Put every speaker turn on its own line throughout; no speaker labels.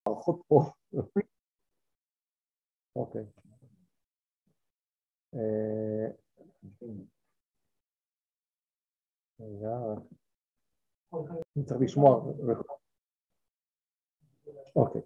מערכות פה. אוקיי. רגע, אני צריך לשמוע. אוקיי.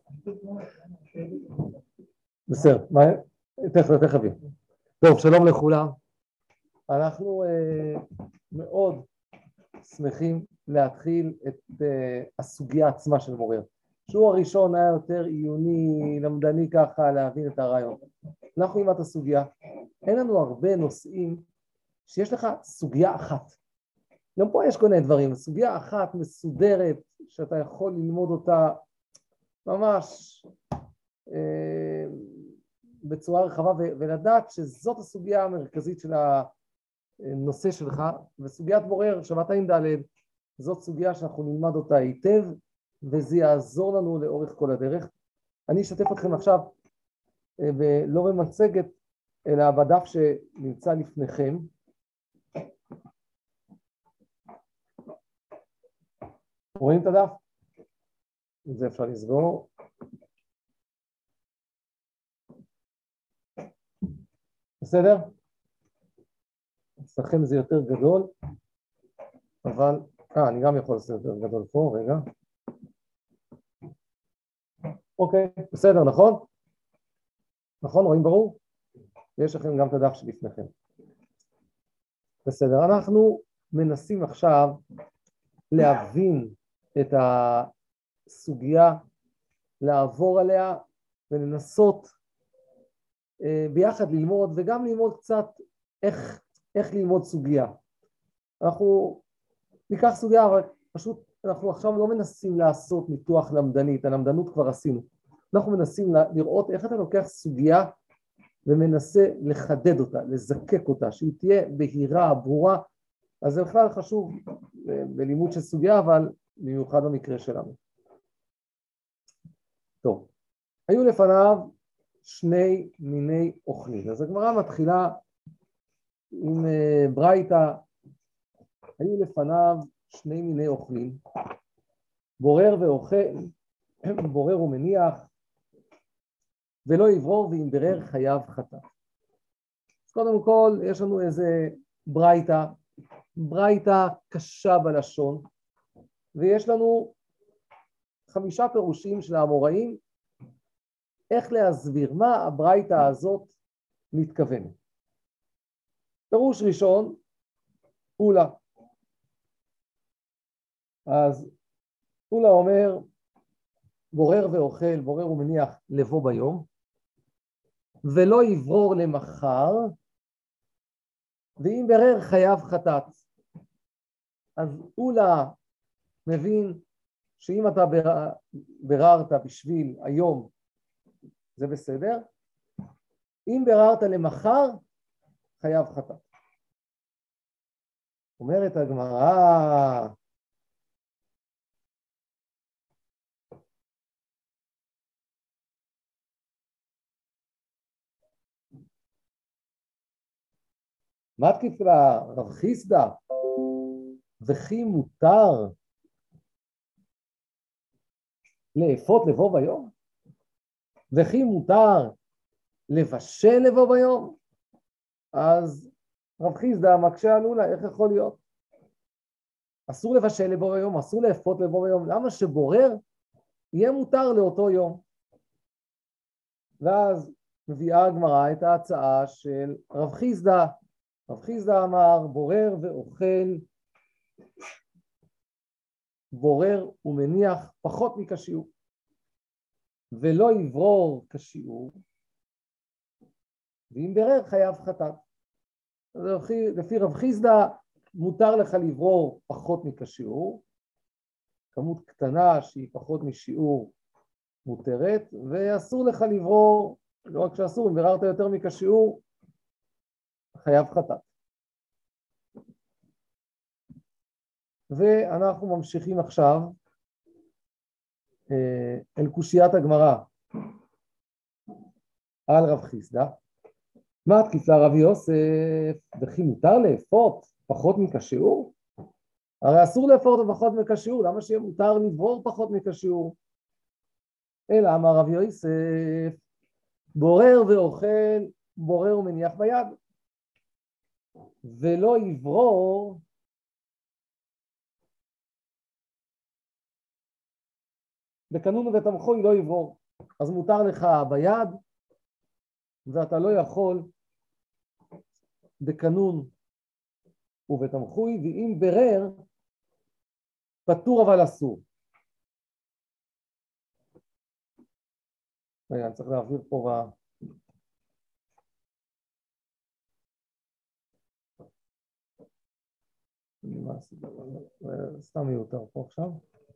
בסדר, תכף. טוב, שלום לכולם. אנחנו מאוד שמחים להתחיל את הסוגיה עצמה של בורר. שיעור הראשון היה יותר עיוני, למדני ככה, להבין את הרעיון. אנחנו נלמד את הסוגיה. אין לנו הרבה נושאים שיש לך סוגיה אחת. גם פה יש כל מיני דברים, סוגיה אחת מסודרת שאתה יכול ללמוד אותה ממש בצורה רחבה ולדעת שזאת הסוגיה המרכזית של הנושא שלך, וסוגיית בורר, שבת ע"ד, זאת סוגיה שאנחנו נלמד אותה היטב, וזה יעזור לנו לאורך כל הדרך. אני אשתף אתכם עכשיו, לא במצגת, אלא בדף שנמצא לפניכם. רואים את הדף? את זה אפשר לסגור. בסדר? אצלכם זה יותר גדול, אבל... אני גם יכול לעשות יותר גדול פה, רגע. אוקיי, בסדר, נכון? נכון, רואים ברור? יש לכם גם את הדף שלפניכם. בסדר, אנחנו מנסים עכשיו להבין את הסוגיה, לעבור עליה ולנסות ביחד ללמוד, וגם ללמוד קצת איך ללמוד סוגיה. אנחנו ניקח סוגיה, אבל פשוט אנחנו עכשיו לא מנסים לעשות ניתוח למדני, את הלמדנות כבר עשינו. אנחנו מנסים לראות איך אתה לוקח סוגיה ומנסה לחדד אותה, לזקק אותה, שהיא תהיה בהירה, ברורה. אז זה בכלל חשוב בלימוד של סוגיה, אבל במיוחד במקרה שלנו. טוב, היו לפניו שני מיני אוכלים. אז הגמרא מתחילה עם ברייתא, היו לפניו שני מיני אוכלים, בורר ואוכל, בורר ומניח, ולא יברור ואם ברר חייב חטא. אז קודם כל יש לנו איזה ברייתא קשה בלשון, ויש לנו 5 פירושים של האמוראים, איך להסביר מה הברייתא הזאת מתכוונת. פירוש ראשון, אולה. אז אולה אומר, בורר ואוכל, בורר ומניח לבוא ביום, ולא יברור למחר, ואם ברר חייב חטאת. אז אולה מבין שאם אתה בררת בשביל היום, זה בסדר. אם בררת למחר, חייב חטאת. אומרת הגמרא, מה תקיף לה רב חיסדא, וכי מותר לאפות לבוא ביום? וכי מותר לבשל לבוא ביום? אז רב חיסדא מקשה על אולה, איך יכול להיות? אסור לבשל לבוא ביום, אסור לאפות לבוא ביום, למה שבורר יהיה מותר לאותו יום? ואז מביאה הגמרא את ההצעה של רב חיסדא. רב חיסדא אמר, בורר ואוכל, בורר ומניח פחות מכשיעור, ולא יברור כשיעור, ואם ברר חייב חטאת. לפי רב חיסדא מותר לך לברור פחות מכשיעור, כמות קטנה שהיא פחות משיעור מותרת, ואסור לך לברור, לא רק שאסור, אם בררת יותר מכשיעור, חייב חטאת. ואנחנו ממשיכים עכשיו אל קושיית הגמרא על רב חיסדא. מה תקיף לה רבי יוסף, וכי מותר לאפות פחות מכשיעור? הרי אסור לאפות פחות מכשיעור, למה שיהיה מותר לברור פחות מכשיעור? אלא אמר רב יוסף, בורר ואוכל, בורר ומניח ביד, ולא יברור בקנון ובתמחוי, לא יברור. אז מותר לך ביד, ואתה לא יכול בקנון ובתמחוי, ואם ברר, פטור אבל אסור. רגע, אני צריך להעביר פה סתם מיותר פה עכשיו.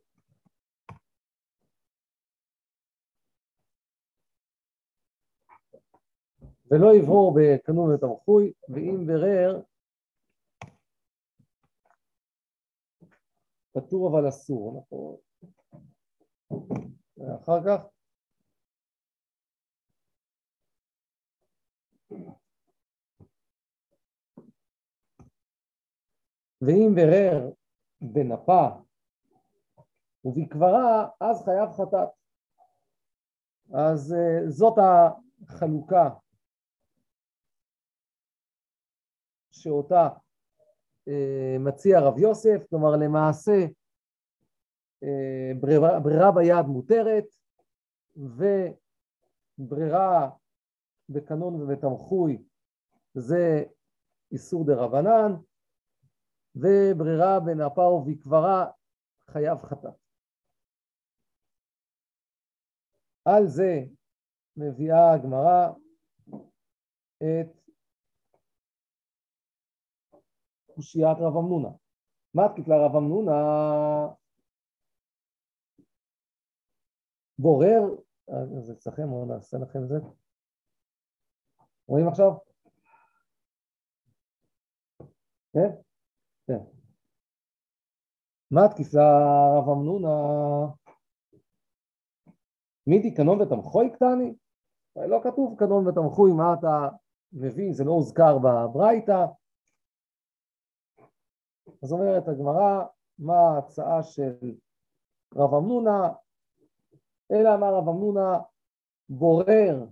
ולא יברור בקנון ובתמחוי, ואם ברר, פטור אבל אסור. אחר כך ואם ברר בנפה ובקברה, אז חייב חטאת. אז זאת החלוקה שאותה מציע רב יוסף, כלומר למעשה ברירה ביד מותרת, וברירה בקנון ובתמחוי זה איסור דרבנן, וברירה בנפה ובקברה חייב חטאת. על זה מביאה הגמרא את קושיית רב אמנונה. מתקיף לרב אמנונה, בורר, אז אצלכם, או נעשה לכם את זה. רואים עכשיו? כן? כן. מתקיף לרב אמנונה, מידי קנון ותמחוי קטני? לא כתוב קנון ותמחוי, מה אתה מבין? זה לא הוזכר בברייתא. אז אומרת הגמרא, מה ההצעה של רב אמנונה? אלא אמר רב אמנונה, בורר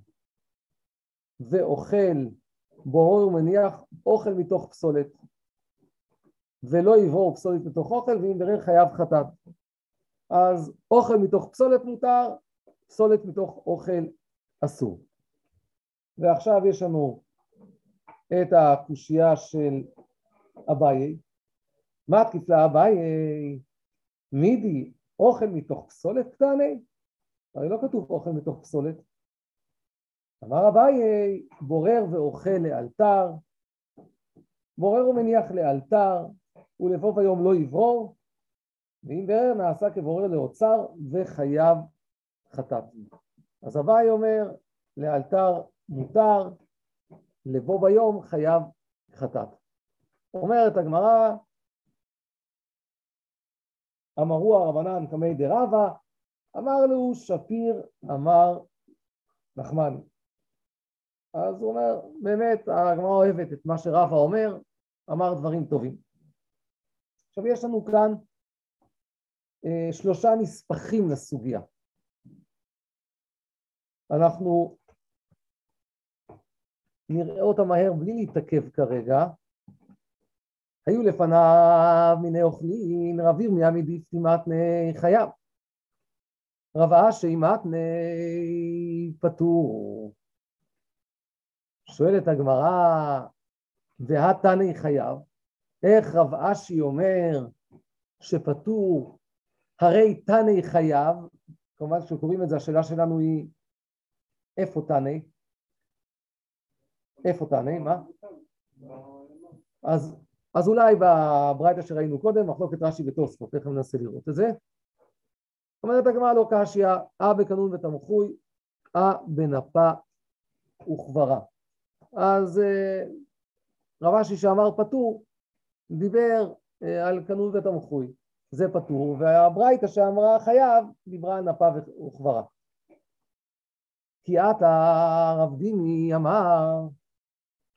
ואוכל, בורר ומניח אוכל מתוך פסולת, ולא יברור פסולת מתוך אוכל, ואם ברר חייב חטאת. אז אוכל מתוך פסולת מותר, פסולת מתוך אוכל אסור. ועכשיו יש לנו את הקושייה של אביי. מתקיף לאביי, מידי אוכל מתוך פסולת קטני? הרי לא כתוב אוכל מתוך פסולת. אמר אביי, בורר ואוכל לאלתר, בורר ומניח לאלתר, ולבוא ביום לא יברור, ואם ברר נעשה כבורר לאוצר וחייב חטאת. אז אביי אומר, לאלתר מותר, לבוא ביום חייב חטאת. אומרת הגמרא, אמרו הרבנן קמי דרבא, אמר לו שפיר, אמר נחמני. אז הוא אומר, באמת הגמרא אוהבת את מה שרבא אומר, אמר דברים טובים. עכשיו יש לנו כאן שלושה נספחים לסוגיה. אנחנו נראה אותה מהר בלי להתעכב כרגע. היו לפניו מיני אוכלין, רב ירמיה מדיפתי מתני חייב. רב אשי מתני פטור. שואלת הגמרא, והתני חייב, איך רב אשי אומר שפטור, הרי תני חייב, כמובן כשקוראים את זה, השאלה שלנו היא, איפה תני? איפה תני? מה? אז אולי בברייתא שראינו קודם, מחלוקת רש"י ותוספות, איך ננסה לראות את זה? אומרת הגמרא לא קשיא, בקנון ותמחוי, בנפה וכברה. אז רב אשי שאמר פטור, דיבר על קנון ותמחוי, זה פטור, והברייתא שאמרה חייב, דיברה על נפה וכברה. כי עתה רב דימי אמר,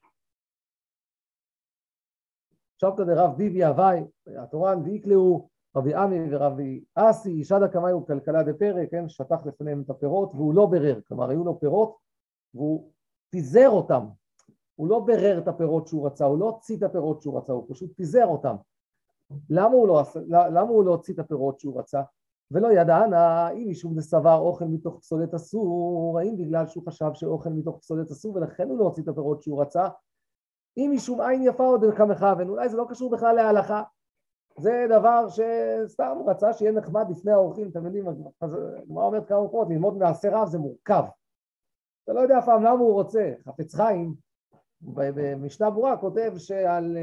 שבתא דרב ביבי הווי, התורן דאיקלהו, רבי עמי ורבי אסי, שדה קמאי וכלכלה דפרק, כן, שטח לפניהם את הפירות, והוא לא ברר, כלומר היו לו פירות, והוא פיזר אותם, הוא לא ברר את הפירות שהוא רצה, הוא לא הוציא את הפירות שהוא רצה, הוא פשוט פיזר אותם. למה הוא לא הוציא את הפירות שהוא רצה? ולא ידענה, אם משום דסבר אוכל מתוך פסולת אסור, האם בגלל שהוא חשב שאוכל מתוך פסולת אסור, ולכן הוא לא הוציא את הפירות שהוא רצה, אם משום עין יפה עוד כמכוון, אולי זה לא קשור בכלל להלכה, זה דבר שסתם הוא רצה שיהיה נחמד לפני האורחים, אתם יודעים, מה אומרת כמה מקומות, ללמוד מעשה רב זה מורכב, אתה לא יודע אף פעם למה הוא רוצה. חפץ חיים במשנה ברורה כותב שעל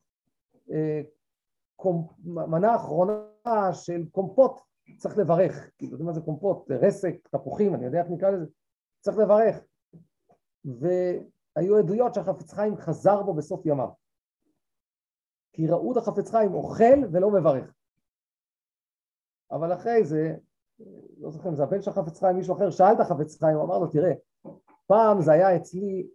מנה אחרונה של קומפוט צריך לברך, כי יודעים מה זה קומפוט, רסק, תפוחים, אני יודע איך נקרא לזה, צריך לברך, והיו עדויות שהחפץ חיים חזר בו בסוף ימיו, כי ראו את החפץ חיים אוכל ולא מברך. אבל אחרי זה, לא זוכר, זה הבן של החפץ חיים, מישהו אחר שאל את החפץ חיים, הוא אמר לו, תראה, פעם זה היה אצלי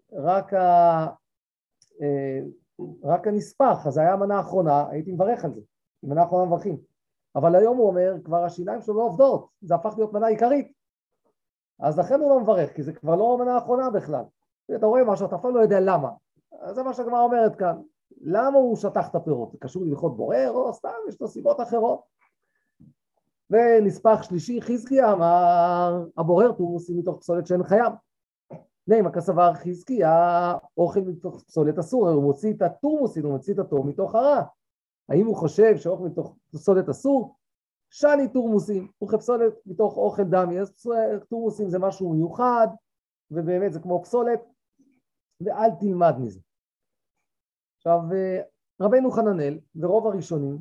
רק הנספח, אז זה היה המנה האחרונה, הייתי מברך על זה, מנה האחרונה מברכים. אבל היום הוא אומר, כבר השיניים שלו לא עובדות, זה הפך להיות מנה עיקרית. אז לכן הוא לא מברך, כי זה כבר לא המנה האחרונה בכלל. אתה רואה משהו, אתה אפילו לא יודע למה. אז זה מה שהגמרא אומרת כאן. למה הוא שטח את הפירות? זה קשור להלכות בורר, או סתם, יש לו סיבות אחרות. ונספח שלישי, חזקיה אמר, הבורר תורמוסים מתוך פסולת שאין חייב. נעימה כסבר חזקיה, אוכל מתוך פסולת אסור, הוא מוציא את התורמוסים, הוא מוציא את התור מתוך הרע. האם הוא חושב שאוכל מתוך פסולת אסור? שני תורמוסים, וכפסולת מתוך אוכל דמי, אז תורמוסים זה משהו מיוחד, ובאמת זה כמו פסולת, ואל תלמד מזה. עכשיו, רבנו חננאל ורוב הראשונים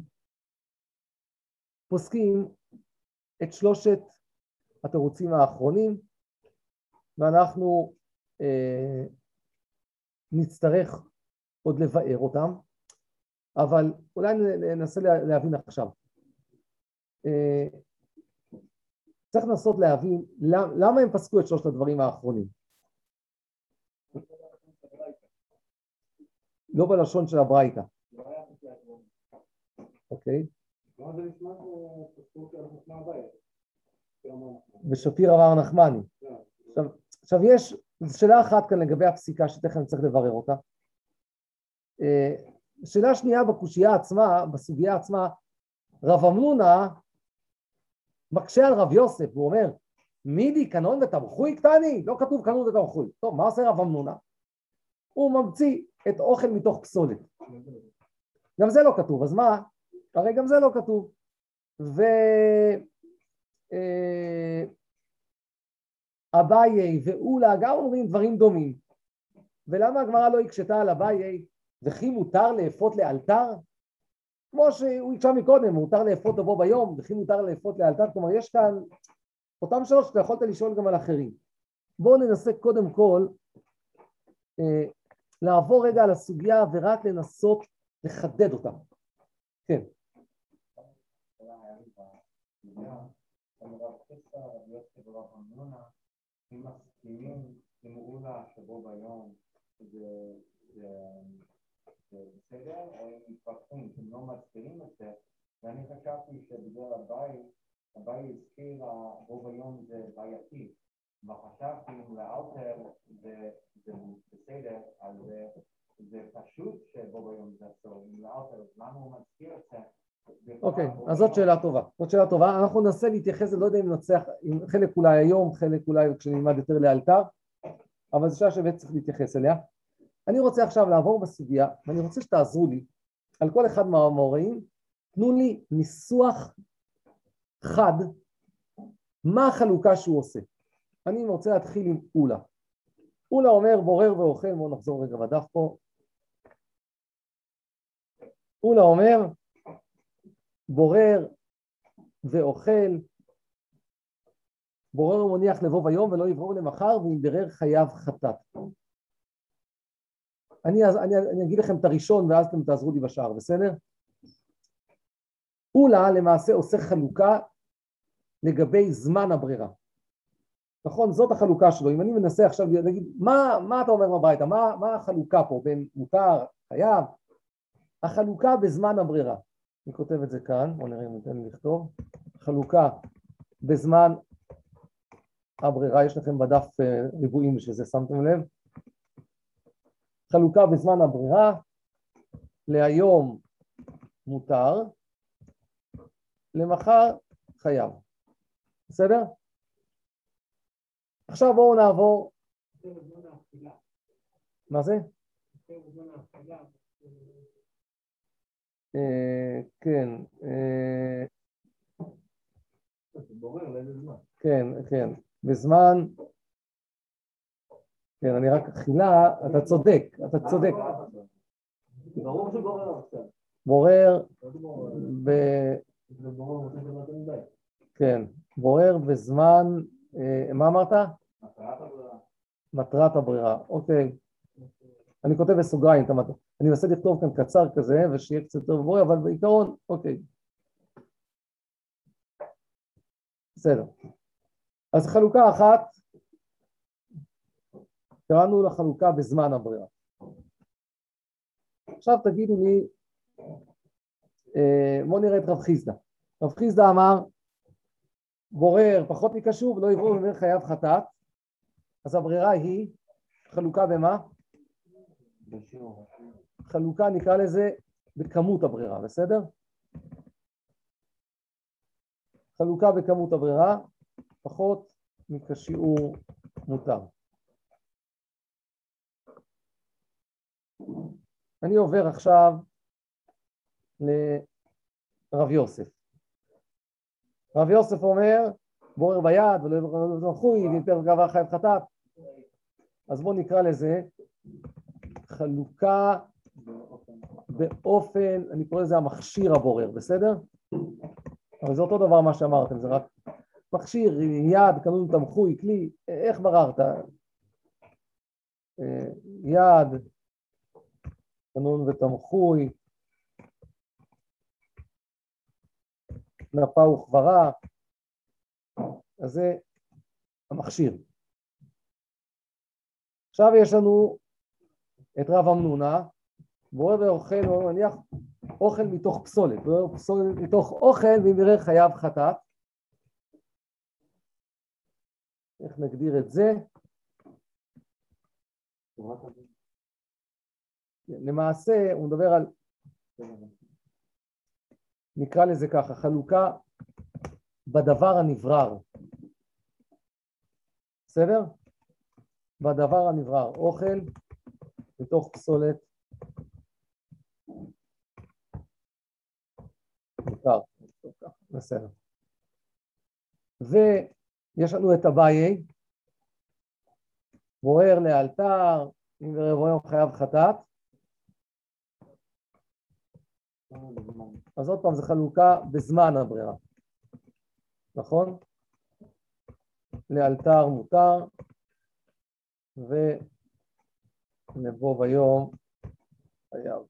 פוסקים את שלושת התירוצים האחרונים, ואנחנו נצטרך עוד לבאר אותם, אבל אולי ננסה להבין עכשיו. צריך לנסות להבין למה הם פסקו את שלושת הדברים האחרונים. לא בלשון של הברייתא. אוקיי. ושפיר אמר נחמני. עכשיו יש שאלה אחת כאן לגבי הפסיקה שתכף אני צריך לברר אותה. שאלה שנייה בקושייה עצמה, בסוגיה עצמה, רב אמנונה מקשה על רב יוסף, הוא אומר, מידי קנון ותמחוי קטני? לא כתוב קנון ותמחוי. טוב, מה עושה רב אמנונה? הוא ממציא את אוכל מתוך פסולת. גם זה לא כתוב, אז מה? הרי גם זה לא כתוב. אביי ואולה גם אומרים דברים דומים. ולמה הגמרא לא הקשתה על אביי וכי מותר לאפות לאלתר? כמו שהוא הקשה מקודם, מותר לאפות לבוא ביום, וכי מותר לאפות לאלתר, כלומר יש כאן אותם שלוש שאתה יכולת לשאול גם על אחרים. בואו ננסה קודם כל לעבור רגע על הסוגיה ורק לנסות לחדד אותה. כן.
אם מסכימים עם אולה שבו ביום זה בסדר, או אם מתפתחים, אם לא מסכימים את זה, ואני חשבתי שבגלל הבית הזכיר בו ביום זה בעייתי, וחשבתי אם לאלתר זה בסדר, אז זה פשוט שבו ביום זה אסור, אם לאלתר, למה הוא מזכיר את זה?
אוקיי, אז זאת שאלה טובה. זאת שאלה טובה. אנחנו ננסה להתייחס, לא יודע אם נצליח, חלק אולי היום, חלק אולי כשנלמד יותר לאלתר, אבל זו שאלה שבאמת צריך להתייחס אליה. אני רוצה עכשיו לעבור בסוגיה, ואני רוצה שתעזרו לי, על כל אחד מהאמוראים, תנו לי ניסוח חד, מה החלוקה שהוא עושה. אני רוצה להתחיל עם אולה. אולה אומר בורר ואוכל, בואו נחזור רגע בדף פה. אולה אומר, בורר ואוכל, בורר ומניח לבוא ביום ולא יברור למחר, ואם ברר חייב חטאת. אני אגיד לכם את הראשון ואז אתם תעזרו לי בשאר, בסדר? אולה למעשה עושה חלוקה לגבי זמן הברירה. נכון, זאת החלוקה שלו. אם אני מנסה עכשיו להגיד, מה אתה אומר בברייתא? מה החלוקה פה בין מותר, חייב? החלוקה בזמן הברירה. אני כותב את זה כאן, בואו נראה אם ניתן לי לכתוב. חלוקה בזמן הברירה, יש לכם בדף ריבועים שזה, שמתם לב? חלוקה בזמן הברירה, להיום מותר, למחר חייב. בסדר? עכשיו בואו נעבור. מה זה? כן. כן, כן. בזמן, כן, אני רק אכילה, אתה צודק, אתה צודק.
ברור שבורר עכשיו.
בורר כן, בורר בזמן, מה אמרת? מטרת הברירה, אוקיי. אני כותב בסוגריים, אני מנסה לכתוב כאן קצר כזה, ושיהיה קצת יותר בורר, אבל בעיקרון, אוקיי. בסדר. אז חלוקה אחת, קראנו לחלוקה בזמן הברירה. עכשיו תגידו לי, בואו נראה את רב חיסדא. רב חיסדא אמר, בורר פחות מקשוב, לא יברור ומר חייב חטאת, אז הברירה היא חלוקה במה? חלוקה נקרא לזה בכמות הברירה, בסדר? חלוקה בכמות הברירה, פחות מכשיעור מותר. אני עובר עכשיו לרב יוסף. רב יוסף אומר, בורר ביד ולא יברר חוי, ואם פר גבר חייב חטאת. אז בואו נקרא לזה חלוקה באופן, אני קורא לזה המכשיר הבורר, בסדר? אבל זה אותו דבר מה שאמרתם, זה רק מכשיר, יד, קנון תמחוי, כלי, איך בררת? יד, קנון ותמחוי, נפה וחברה, אז זה המכשיר. עכשיו יש לנו את רב אמנונה, בורר ואוכל, הוא מניח אוכל מתוך פסולת, בורר פסולת מתוך אוכל, ואם יראה חייב חטאת. איך נגדיר את זה? למעשה הוא מדבר על, נקרא לזה ככה, חלוקה בדבר הנברר. בסדר? בדבר הנברר, אוכל מתוך פסולת מותר. בסדר. ויש לנו את אביי, בורר לאלתר, אם ברבו חייב חטאת. אז עוד פעם זה חלוקה בזמן הברירה, נכון? לאלתר מותר, ולבוא ביום חייב.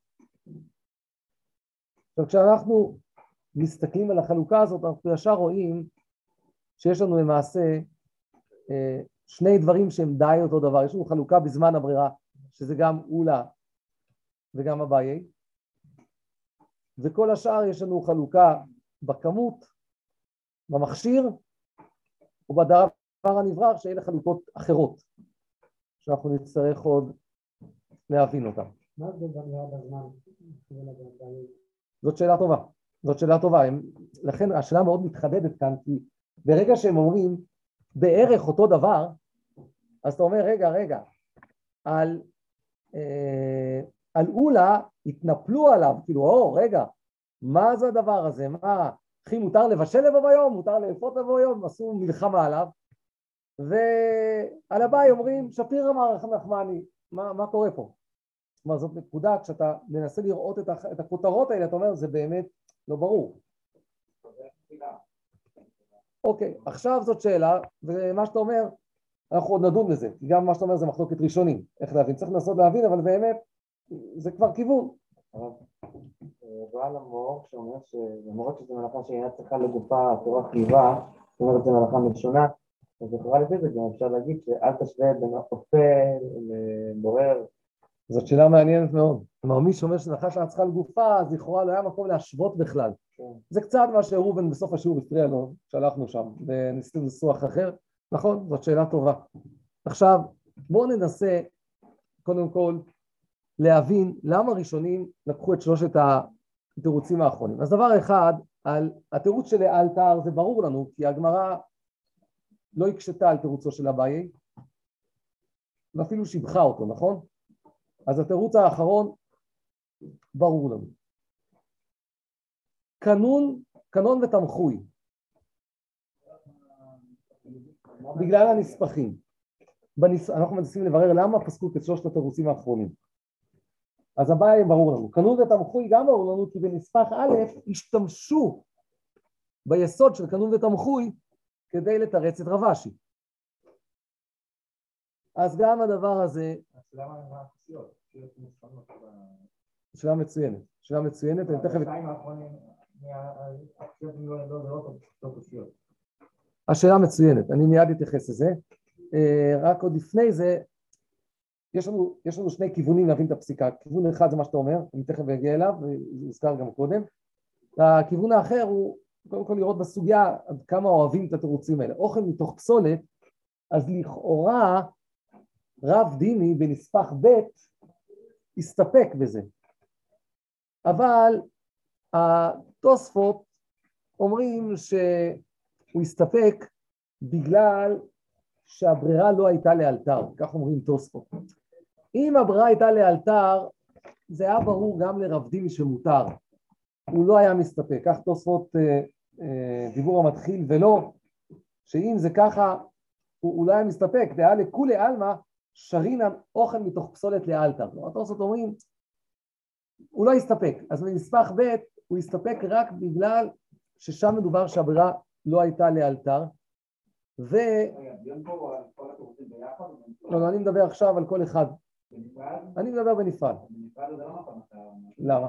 עכשיו כשאנחנו מסתכלים על החלוקה הזאת, אנחנו ישר רואים שיש לנו למעשה שני דברים שהם די אותו דבר. יש לנו חלוקה בזמן הברירה, שזה גם אולה וגם אביי, וכל השאר יש לנו חלוקה בכמות, במכשיר, ובדבר הנברר שאלה חלוקות אחרות, שאנחנו נצטרך עוד להבין אותן.
מה זה ברירה בזמן?
זאת שאלה טובה, זאת שאלה טובה. לכן השאלה מאוד מתחדדת כאן, כי ברגע שהם אומרים בערך אותו דבר, אז אתה אומר, רגע, על אולה התנפלו עליו, כאילו, רגע, מה זה הדבר הזה? מה, אחי, מותר לבשל לבוא ביום, מותר לאפות לבוא ביום, עשו מלחמה עליו, ועל הבאי אומרים, שפיר אמר נחמני, מה קורה פה? זאת אומרת, זאת נקודה, כשאתה מנסה לראות את הכותרות האלה, אתה אומר, זה באמת לא ברור. אוקיי, עכשיו זאת שאלה, ומה שאתה אומר, אנחנו עוד נדון בזה, כי גם מה שאתה אומר זה מחלוקת ראשונים, איך להבין, צריך לנסות להבין, אבל באמת זה כבר כיוון.
בעל המור שאומר שלמרות שזו מלאכה שאינה צריכה לגופה התורה חייבה, זאת אומרת זו מלאכה מלשונה, אז לכאורה לפי זה גם אפשר להגיד שאל תשווה בין אופה לבורר,
זאת שאלה מעניינת מאוד. כלומר, מי שאומר שנחש רצחה על גופה, אז לכאורה לא היה מקום להשוות בכלל. זה קצת מה שראובן בסוף השיעור הפריע לו, שהלכנו שם, וניסינו ניסוח אחר. נכון, זאת שאלה טובה. עכשיו, בואו ננסה, קודם כל, להבין למה ראשונים לקחו את שלושת התירוצים האחרונים. אז דבר אחד, על התירוץ של האלתר זה ברור לנו, כי הגמרא לא הקשתה על תירוצו של אביי, ואפילו שיבחה אותו, נכון? אז התירוץ האחרון ברור לנו. קנון ותמחוי, בגלל הנספחים. אנחנו מנסים לברר למה פסקו את שלושת התירוצים האחרונים. אז הבעיה ברור לנו. קנון ותמחוי גם ברור לנו, כי בנספח א' השתמשו ביסוד של קנון ותמחוי כדי לתרץ את רב אשי. אז גם הדבר הזה... שאלה מצוינת. שאלה מצוינת, אני תכף... השאלה מצוינת, אני מיד אתייחס לזה. רק עוד לפני זה, יש לנו שני כיוונים להבין את הפסיקה. כיוון אחד זה מה שאתה אומר, אני תכף אגיע אליו, זה הוזכר גם קודם. הכיוון האחר הוא קודם כל לראות בסוגיה עד כמה אוהבים את התירוצים האלה. אוכל מתוך פסולת, אז לכאורה רב דיני בנספח ב' הסתפק בזה. אבל התוספות אומרים שהוא הסתפק בגלל שהברירה לא הייתה לאלתר, כך אומרים תוספות. אם הברירה הייתה לאלתר, זה היה ברור גם לרב דיני שמותר. הוא לא היה מסתפק, כך תוספות דיבור המתחיל, ולא, שאם זה ככה, הוא לא היה מסתפק, זה היה לכולי עלמא, שרינן אוכל מתוך פסולת לאלתר. התוספות אומרים, הוא לא הסתפק, אז בנספח ב' הוא הסתפק רק בגלל ששם מדובר שהברירה לא הייתה לאלתר, לא, אני מדבר עכשיו על כל אחד. אני מדבר בנפרד. למה?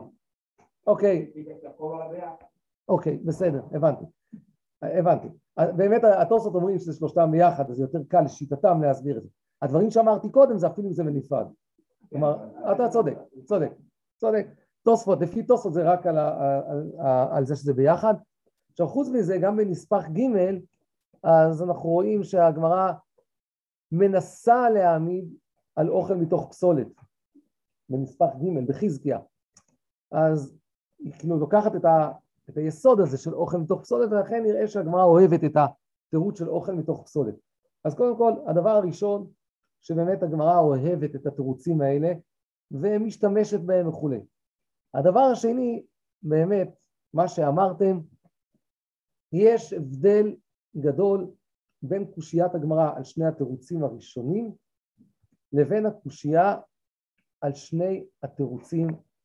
אוקיי, בסדר, הבנתי. באמת התוספות אומרים שזה שלושתם ביחד, אז זה יותר קל לשיטתם להסביר את זה. הדברים שאמרתי קודם זה אפילו זה בנפרד. כלומר, אתה צודק. תוספות, לפי תוספות זה רק על זה שזה ביחד. עכשיו חוץ מזה, גם בנספח ג' אז אנחנו רואים שהגמרא מנסה להעמיד על אוכל מתוך פסולת, בנספח ג' בחזקיה. אז היא כאילו לוקחת את היסוד הזה של אוכל מתוך פסולת, ולכן נראה שהגמרא אוהבת את התירוץ של אוכל מתוך פסולת. אז קודם כל, הדבר הראשון, שבאמת הגמרא אוהבת את התירוצים האלה, ומשתמשת בהם וכו'. הדבר השני, באמת, מה שאמרתם, יש הבדל גדול בין קושיית הגמרא על שני התירוצים הראשונים, לבין הקושייה על שני התירוצים,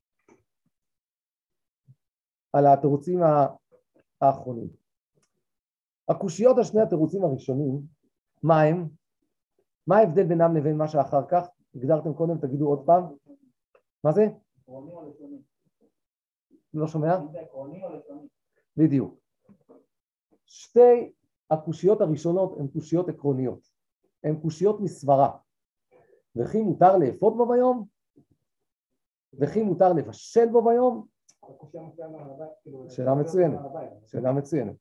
על התירוצים האחרונים. הקושיות על שני התירוצים הראשונים, מה הם? מה ההבדל בינם לבין מה שאחר כך? הגדרתם קודם, תגידו עוד פעם. מה זה? עקרוני או לשוני? לא שומע? זה עקרוני או לשוני? בדיוק. שתי הקושיות הראשונות הן קושיות עקרוניות. הן קושיות מסברה. וכי מותר לאפות בו ביום? וכי מותר לבשל בו ביום? שאלה מצוינת.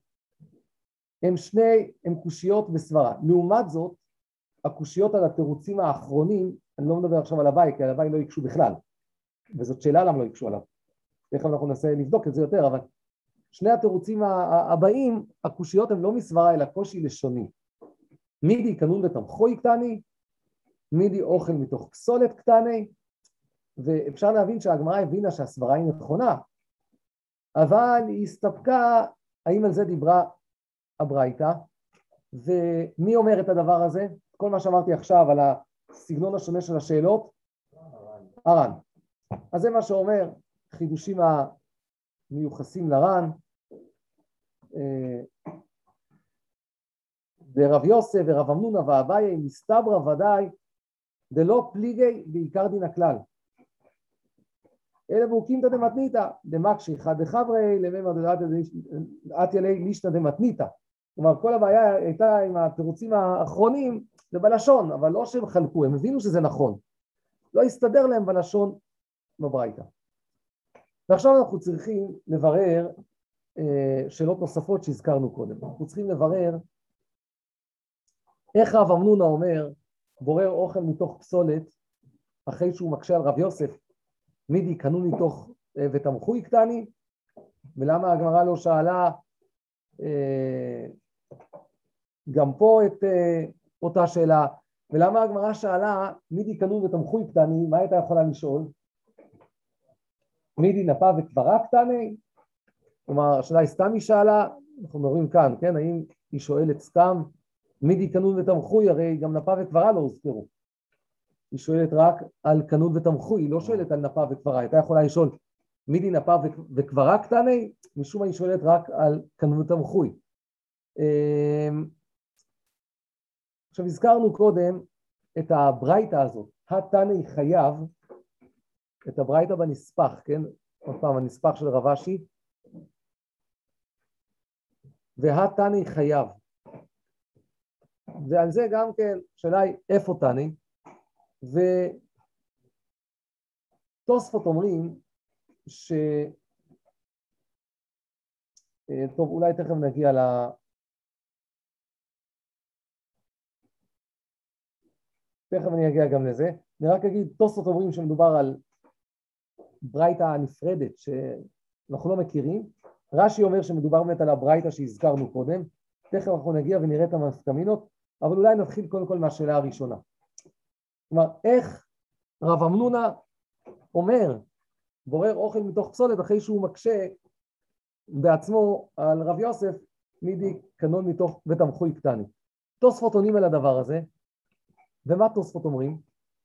הן קושיות בסברה. לעומת זאת, הקושיות על התירוצים האחרונים, אני לא מדבר עכשיו על הוואי, כי על הוואי לא יקשו בכלל. וזאת שאלה למה לא יקשו עליו. תכף אנחנו ננסה לבדוק את זה יותר, אבל שני התירוצים הבאים, הקושיות הן לא מסברה, אלא קושי לשוני. מידי קנון ותמחוי קטני, מידי אוכל מתוך פסולת קטני, ואפשר להבין שהגמרא הבינה שהסברה היא נכונה, אבל היא הסתפקה, האם על זה דיברה הברייתא, ומי אומר את הדבר הזה? כל מה שאמרתי עכשיו על הסגנון השונה של השאלות, הר"ן. אז זה מה שאומר חידושים המיוחסים לר"ן, ורב יוסף ורב אמנונה ואביי מסתברא ודאי דלא פליגי בעיקר דין הכלל. אלא באוקימתא דמתניתא, דמקשי חד דחברי למימר דעתיה לישנא דמתניתא. כלומר, כל הבעיה הייתה עם התירוצים האחרונים, זה בלשון, אבל לא שהם חלקו, הם הבינו שזה נכון. לא הסתדר להם בלשון בברייתא. ועכשיו אנחנו צריכים לברר שאלות נוספות שהזכרנו קודם. אנחנו צריכים לברר איך רב אמנונה אומר, בורר אוכל מתוך פסולת, אחרי שהוא מקשה על רב יוסף, מידי קנו מתוך ותמכו יקטני, ולמה הגמרא לא שאלה גם פה את אותה שאלה, ולמה הגמרא שאלה מידי קנו ותמכו יקטני, מה הייתה יכולה לשאול? מידי נפה וקברה קטני? כלומר, השאלה היא סתם היא שאלה, אנחנו מדברים כאן, כן? האם היא שואלת סתם, מידי קנון ותמכוי, הרי גם נפה וקברה לא הוזכרו. היא שואלת רק על קנון ותמכוי, היא לא שואלת על נפה וקברה, הייתה יכולה לשאול מידי נפה וקברה קטני, משום מה היא שואלת רק על קנון ותמכוי. עכשיו הזכרנו קודם את הברייתא הזאת, התנאי חייב, את הברייתא בנספח, כן? עוד פעם, הנספח של רב אשי, והתנאי חייב. ועל זה גם כן, שאלה היא איפה תנאי, ותוספות אומרים טוב, אולי תכף נגיע תכף אני אגיע גם לזה. אני רק אגיד, תוספות אומרים שמדובר על ברייתא נפרדת שאנחנו לא מכירים. רש"י אומר שמדובר באמת על הברייתא שהזכרנו קודם. תכף אנחנו נגיע ונראה את המסקמינות, אבל אולי נתחיל קודם כל מהשאלה הראשונה. כלומר, איך רב אמנונה אומר, בורר אוכל מתוך פסולת אחרי שהוא מקשה בעצמו על רב יוסף, מידי קנון מתוך ותמכו יקטני. תוספות עונים על הדבר הזה, ומה תוספות אומרים?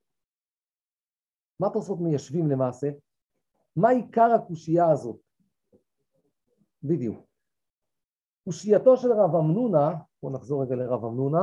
מה תוספות מיישבים למעשה? מה עיקר הקושייה הזאת? בדיוק. קושייתו של רב אמנונה, בואו נחזור רגע לרב אמנונה,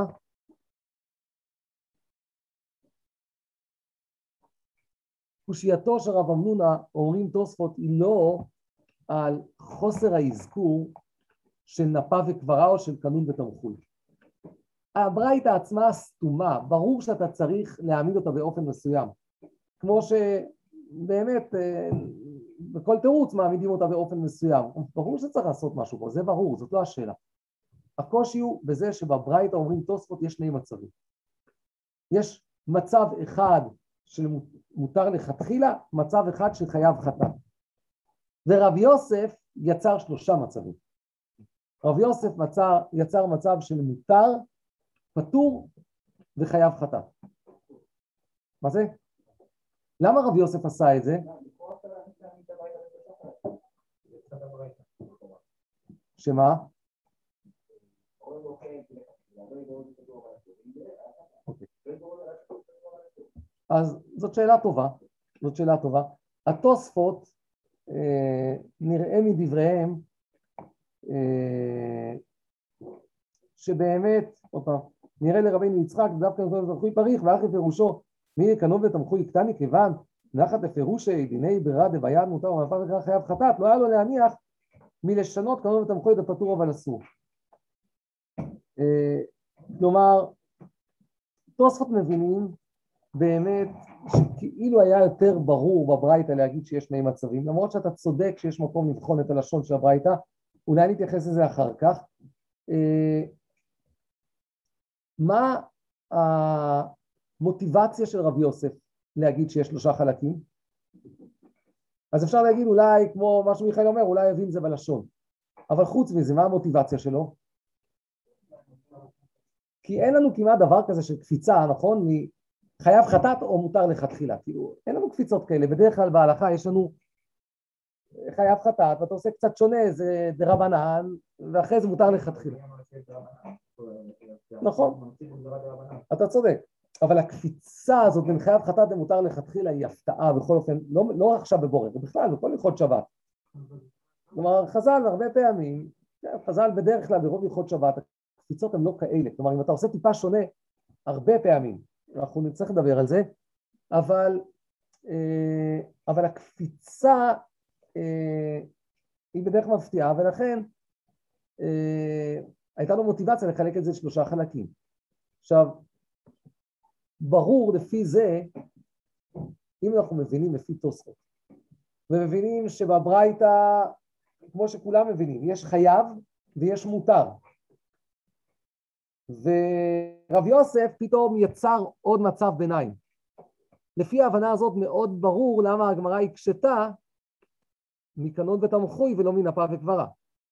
קושייתו של רב אמנונה, אומרים תוספות, היא לא על חוסר האזכור של נפה וקברה או של קנון ותמכוי. הברייתא עצמה סתומה, ברור שאתה צריך להעמיד אותה באופן מסוים, כמו שבאמת בכל תירוץ מעמידים אותה באופן מסוים, ברור שצריך לעשות משהו פה, זה ברור, זאת לא השאלה. הקושי הוא בזה שבברייתא אומרים תוספות יש שני מצבים. יש מצב אחד שמותר לכתחילה, מצב אחד שחייב חטאת. ורב יוסף יצר שלושה מצבים. רב יוסף יצר מצב של מותר, פטור וחייב חטאת. מה זה? למה רב יוסף עשה את זה? שמה? אז זאת שאלה טובה. התוספות נראה מדבריהם שבאמת, נראה לרבינו יצחק, דווקא תמכוי פריך, ואחרי פירושו, מי קנו ותמכוי קטני כיוון, נחת לפירושי דיני ברירה דביין מותר ומנפה וקרא חייב חטאת, לא היה לו להניח מלשנות קנו ותמכוי דפטור אבל אסור. כלומר, תוספות מבינים באמת שכאילו היה יותר ברור בברייתא להגיד שיש שני מצבים, למרות שאתה צודק שיש מקום לבחון את הלשון של הברייתא, אולי נתייחס לזה אחר כך. מה המוטיבציה של רב יוסף להגיד שיש שלושה חלקים? אז אפשר להגיד אולי, כמו מה שמיכאל אומר, אולי יבין זה בלשון. אבל חוץ מזה, מה המוטיבציה שלו? כי אין לנו כמעט דבר כזה של קפיצה, נכון? מחייב חטאת או מותר לכתחילה. כאילו, אין לנו קפיצות כאלה. בדרך כלל בהלכה יש לנו חייב חטאת, ואתה עושה קצת שונה, זה דרבנן, ואחרי זה מותר לכתחילה. נכון, אתה צודק. אבל הקפיצה הזאת בין חייב חטאת למותר לכתחילה היא הפתעה, בכל אופן, לא עכשיו בבורר, בכלל, בכל הלכות שבת. כלומר, חז"ל הרבה פעמים, חז"ל בדרך כלל ברוב הלכות שבת, הקפיצות הן לא כאלה. כלומר, אם אתה עושה טיפה שונה, הרבה פעמים, אנחנו נצטרך לדבר על זה, אבל הקפיצה היא בדרך מפתיעה, ולכן הייתה לו מוטיבציה לחלק את זה לשלושה חלקים. עכשיו, ברור לפי זה אם אנחנו מבינים לפי תוספות, ומבינים שבברייתא, כמו שכולם מבינים, יש חייב ויש מותר. ורב יוסף פתאום יצר עוד מצב ביניים. לפי ההבנה הזאת מאוד ברור למה הגמרא הקשתה מקנון ותמחוי ולא מנפה וקברה.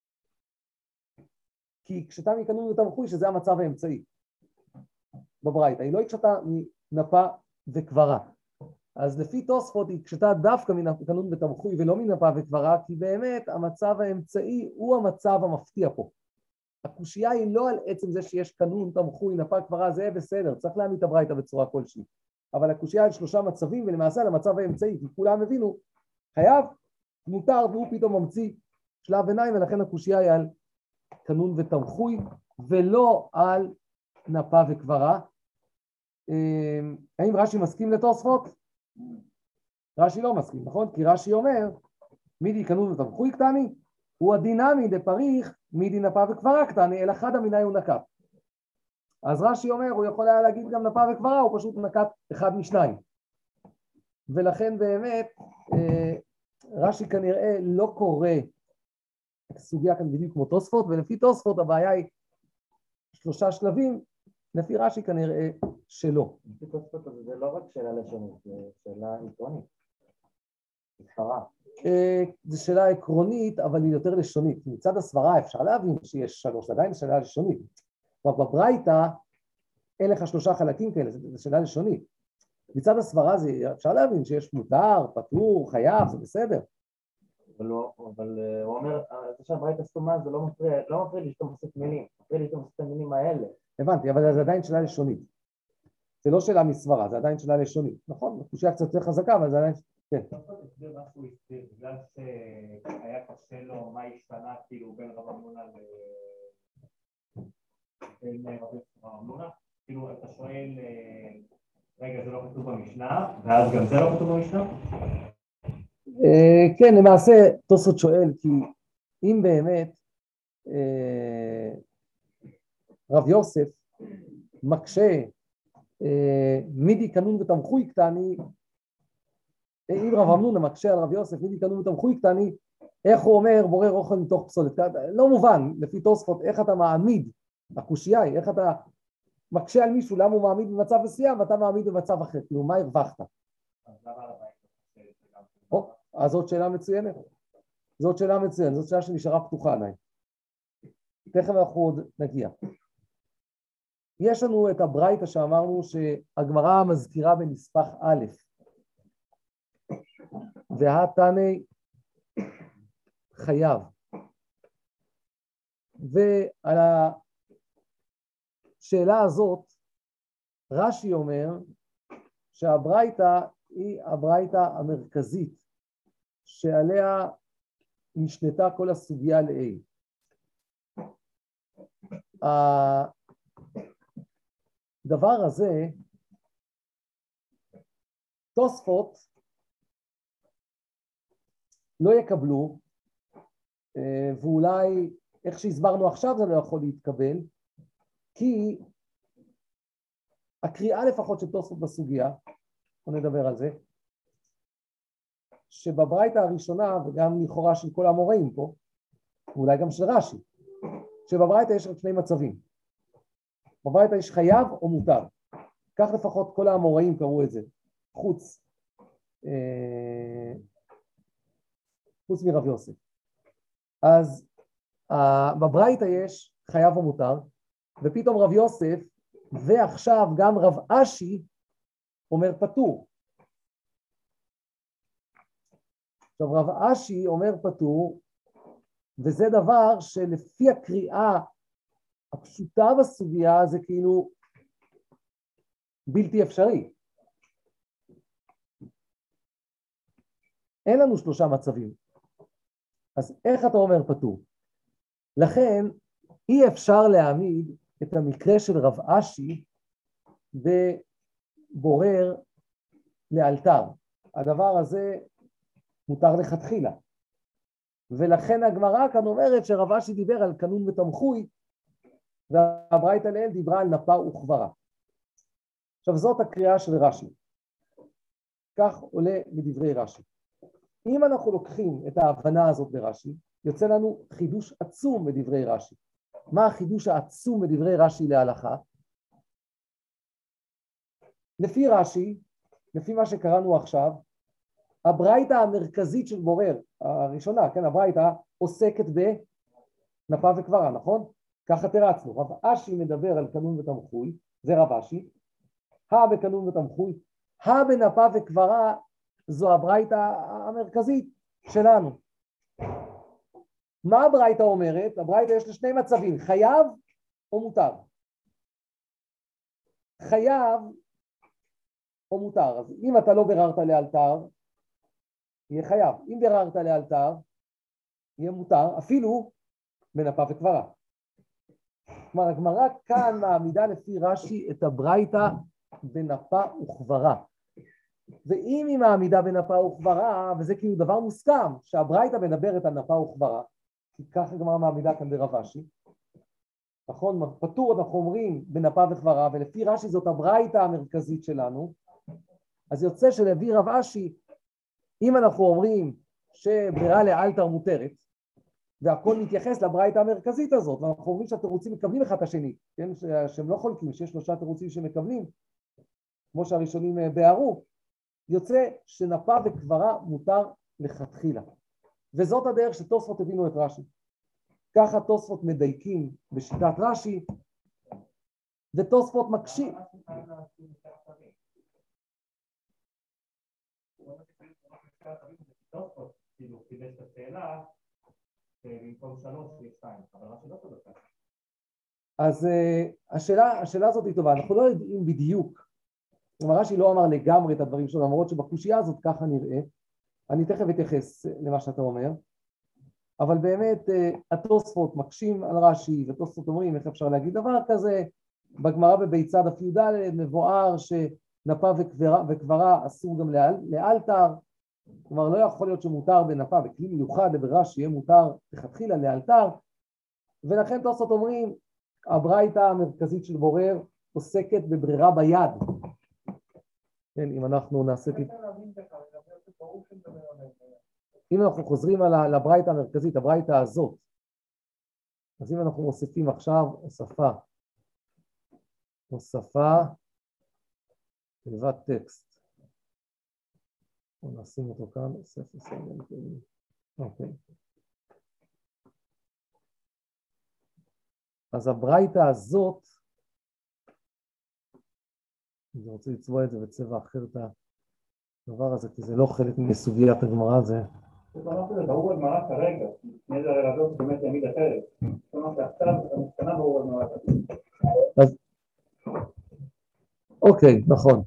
כי היא הקשתה מקנון ותמחוי שזה המצב האמצעי בברייתא, היא לא הקשתה מנפה וקברה. אז לפי תוספות היא הקשתה דווקא מקנון ותמחוי ולא מנפה וקברה, כי באמת המצב האמצעי הוא המצב המפתיע פה. הקושייה היא לא על עצם זה שיש קנון, תמחוי, נפה, קברה, זה בסדר, צריך להעמיד את הברייתא בצורה כלשהי. אבל הקושייה על 3 מצבים, ולמעשה על המצב האמצעי, כי כולם הבינו, חייב, מותר, והוא פתאום ממציא שלב ביניים, ולכן הקושייה היא על קנון ותמחוי, ולא על נפה וקברה. האם רש"י מסכים לתוספות? רש"י לא מסכים, נכון? כי רש"י אומר, מידי קנון ותמחוי קטני, הוא הדינמי דפריך מידי נפה וקברה קטני, אלא חד המיני הוא נקט. אז רש"י אומר, הוא יכול היה להגיד גם נפה וקברה, הוא פשוט נקט אחד משניים. ולכן באמת, רש"י כנראה לא קורא סוגיה כאן בדיוק כמו תוספות, ולפי תוספות הבעיה היא 3 שלבים, לפי רש"י כנראה שלא.
לפי תוספות זה לא רק שאלה לשונית, זה שאלה עקרונית. סברה.
זו שאלה עקרונית, אבל היא יותר לשונית. מצד הסברה אפשר להבין שיש 3, עדיין שאלה לשונית. בברייתא אין לך 3 חלקים כאלה, זו שאלה לשונית. מצד הסברה אפשר להבין שיש מותר, פטור, חייב, זה בסדר.
אבל הוא אומר, זה שהברייתא סתומה זה לא מפריע לי שאתה מוסיף מילים, מפריע לי שאתה מוסיף את המילים האלה.
הבנתי, אבל זה עדיין שאלה לשונית. זה לא שאלה מסברה, זה עדיין שאלה לשונית. נכון, הקושייה קצת יותר חזקה, אבל זה עדיין... כן.
תסביר מה שהוא הסביר, בגלל שהיה קשה לו מה השתנה כאילו בין רב אמונה בין רב אמונה, כאילו אתה שואל, רגע זה לא כתוב במשנה, ואז גם זה לא כתוב במשנה?
כן, למעשה תוספות שואל, כי אם באמת רב יוסף מקשה מידי קנון ותמחוי קטני, אם רב אמנון מקשה על רב יוסף מידי קנון ותמחוי קטני, איך הוא אומר בורר אוכל מתוך פסולת? לא מובן לפי תוספות איך אתה מעמיד, הקושייה היא איך אתה מקשה על מישהו למה הוא מעמיד במצב מסוים ואתה מעמיד במצב אחר, כאילו מה הרווחת? אז זאת שאלה מצוינת, זאת שאלה שנשארה פתוחה עליי, תכף אנחנו עוד נגיע. יש לנו את הברייתא שאמרנו שהגמרא מזכירה בנספח א', והתנא חייב, ועל השאלה הזאת רש"י אומר שהברייתא היא הברייתא המרכזית שעליה נשנתה כל הסוגיה לעיל. הדבר הזה, תוספות לא יקבלו, ואולי איך שהסברנו עכשיו זה לא יכול להתקבל, כי הקריאה לפחות של תוספות בסוגיה, בוא נדבר על זה, שבברייתא הראשונה וגם לכאורה של כל המוראים פה, ואולי גם של רש"י, שבברייתא יש רק 2 מצבים. בברייתא יש חייב או מותר. כך לפחות כל המוראים קראו את זה, חוץ מרב יוסף. אז בברייתא יש חייב או מותר, ופתאום רב יוסף, ועכשיו גם רב אשי אומר פטור. עכשיו רב אשי אומר פטור, וזה דבר שלפי הקריאה הפשוטה בסוגיה זה כאילו בלתי אפשרי. אין לנו 3 מצבים. אז איך אתה אומר פטור? לכן אי אפשר להעמיד את המקרה של רב אשי בבורר לאלתר. הדבר הזה מותר לכתחילה. ולכן הגמרא כאן אומרת שרב אשי דיבר על קנון ותמחוי, והברייתא לעיל דיברה על נפה וקברה. עכשיו זאת הקריאה של רש"י. כך עולה מדברי רש"י. אם אנחנו לוקחים את ההבנה הזאת ברש"י, יוצא לנו חידוש עצום בדברי רש"י. מה החידוש העצום בדברי רש"י להלכה? לפי רש"י, לפי מה שקראנו עכשיו, הברייתא המרכזית של בורר, הראשונה, כן, הברייתא עוסקת בנפה וקברה, נכון? ככה תרצנו. רב אשי מדבר על קנון ותמחוי, זה רב אשי. בקנון ותמחוי, בנפה וקברה, זו הברייתא המרכזית שלנו. מה הברייתא אומרת? הברייתא יש לה שני מצבים, חייב או מותר. חייב או מותר. אז אם אתה לא ביררת לאלתר, יהיה חייב. אם ביררת לאלתר, יהיה מותר, אפילו בנפה וקברה. כלומר, הגמרא כאן מעמידה לפי רש"י את הברייתא בנפה וקברה. ואם היא מעמידה בנפה וקברה, וזה כאילו דבר מוסכם, שהברייתא מדברת על נפה וקברה, כי ככה הגמרא מעמידה כאן ברב אשי, נכון? פטור אנחנו אומרים בנפה וקברה, ולפי רש"י זאת הברייתא המרכזית שלנו, אז יוצא שלפי רב אשי, אם אנחנו אומרים שברירה לאלתר מותרת, והכל מתייחס לברייתא המרכזית הזאת, ואנחנו אומרים שהתירוצים מקבלים אחד את השני, כן? שהם לא חולקים, שיש 3 תירוצים שמקבלים, כמו שהראשונים ביארו, יוצא שנפה וקברה מותר לכתחילה. וזאת הדרך שתוספות הבינו את רש"י. ככה תוספות מדייקים בשיטת רש"י, ותוספות מקשים. אז השאלה הזאת היא טובה, אנחנו לא יודעים בדיוק, כלומר רש"י לא אמר לגמרי את הדברים שלו, למרות שבקושייה הזאת ככה נראה, אני תכף אתייחס למה שאתה אומר, אבל באמת התוספות מקשים על רש"י, ותוספות אומרים איך אפשר להגיד דבר כזה, בגמרא בביצה דף י"ד מבואר שנפה וקברה אסור גם לאלתר, כלומר לא יכול להיות שמותר בנפה בכלי מיוחד לברש"י שיהיה מותר לכתחילה לאלתר, ולכן תוספות אומרים הברייתא המרכזית של בורר עוסקת בברירה ביד. כן, אם אנחנו נעשה... אם אנחנו חוזרים לברייתא המרכזית, הברייתא הזאת, אז אם אנחנו מוסיפים עכשיו הוספה, תיבת טקסט. בואו נשים אותו כאן, אוקיי. אז הברייתא הזאת, אני רוצה לצבוע את זה בצבע אחר את הדבר הזה, כי זה לא חלק מסוגיית הגמרא, זה...
זה ברור הגמרא כרגע, לפני זה הרעיון באמת תמיד אחרת. זאת אומרת שעכשיו המסקנה ברור הגמרא כרגע.
אז... אוקיי, נכון.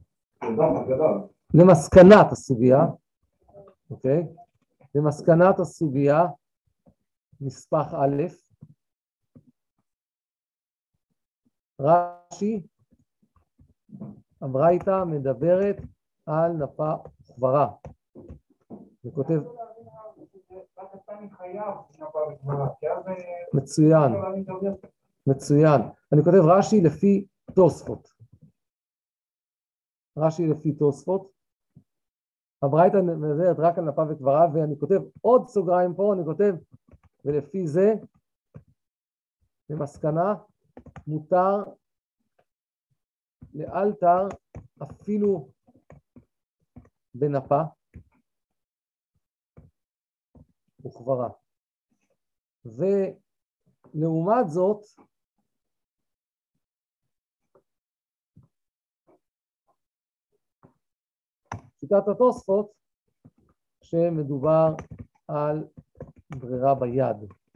למסקנת הסוגיה, אוקיי? למסקנת הסוגיה, נספח א', רש"י, הברייתא מדברת על נפה וקברה. הוא כותב... מצוין, מצוין. אני כותב רש"י לפי תוספות. רש"י לפי תוספות. הברייתא מדברת רק על נפה וקברה, ואני כותב עוד סוגריים פה, אני כותב, ולפי זה, למסקנה, מותר לאלתר אפילו בנפה וקברה. ולעומת זאת, שיטת התוספות, שמדובר על ברירה ביד.